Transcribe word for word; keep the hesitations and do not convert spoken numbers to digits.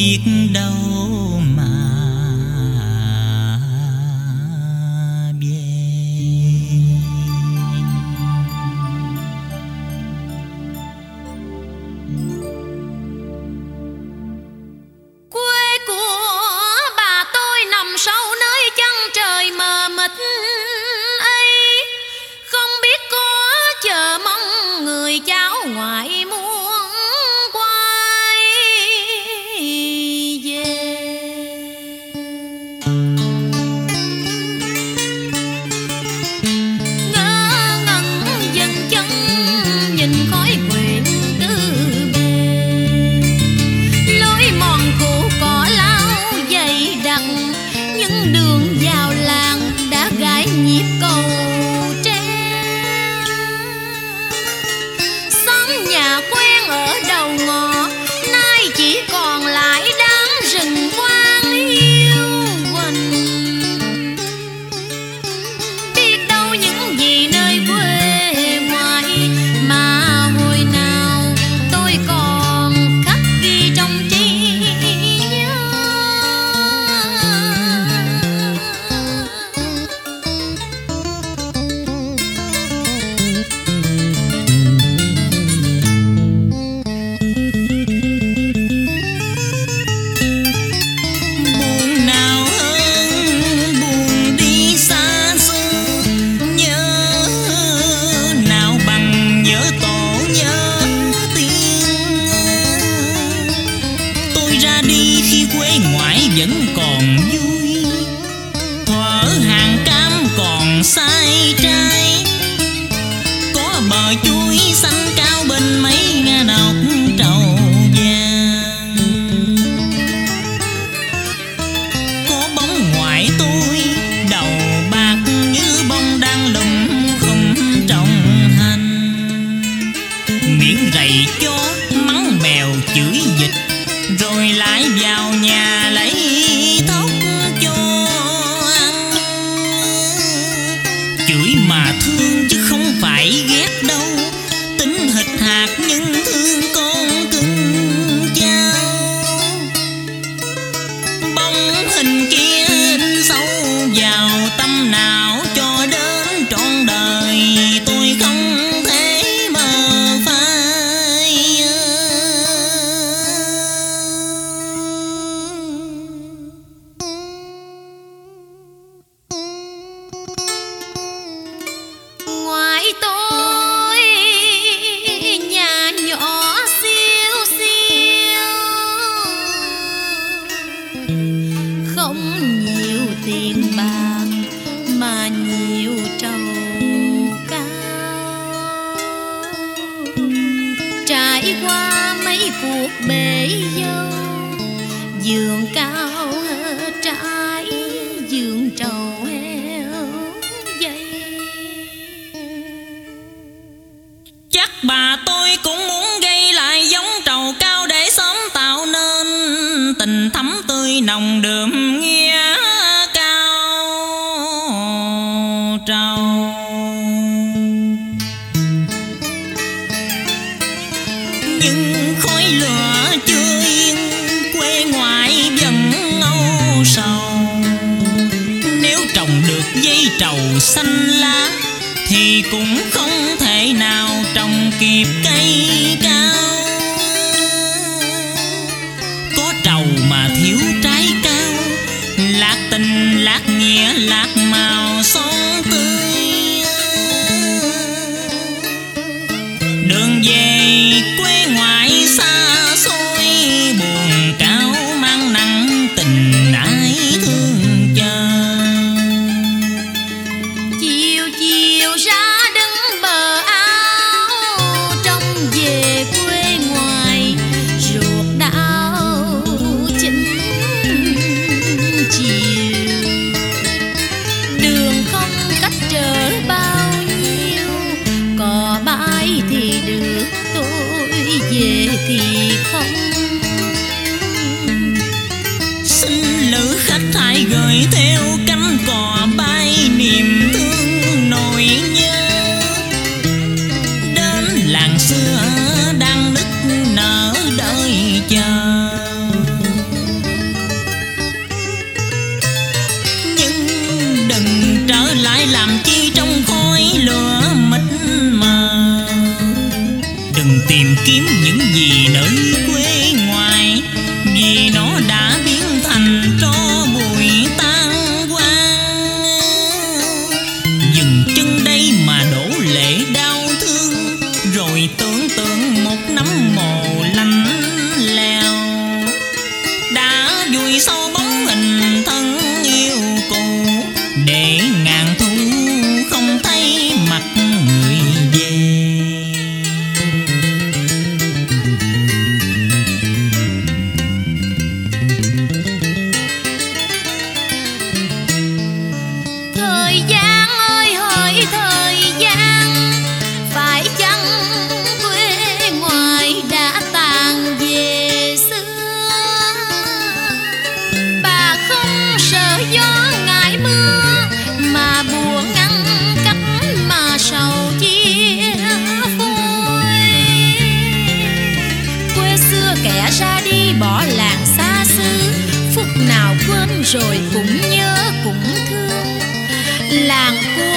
biết đâu mà đường không cách trở bao nhiêu, cỏ bãi thì được tìm kiếm những gì nơi quê ngoài, vì nó đã biến thành tro bụi tan quang. Dừng chân đây mà đổ lệ đau thương, rồi tưởng tượng một nắm mồ lạnh lẽo đã vùi sâu bóng hình thân yêu cũ, để ngàn thu không thấy mặt người về. Thời gian ơi hỡi thời gian, phải chăng quê ngoài đã tàn về xưa? Bà không sợ gió ngại mưa, mà buồn ngăn cách mà sầu chia phôi. Quê xưa kẻ ra đi bỏ làng xa xứ, phút nào quên rồi cũng nhớ cũng thương. Làng quê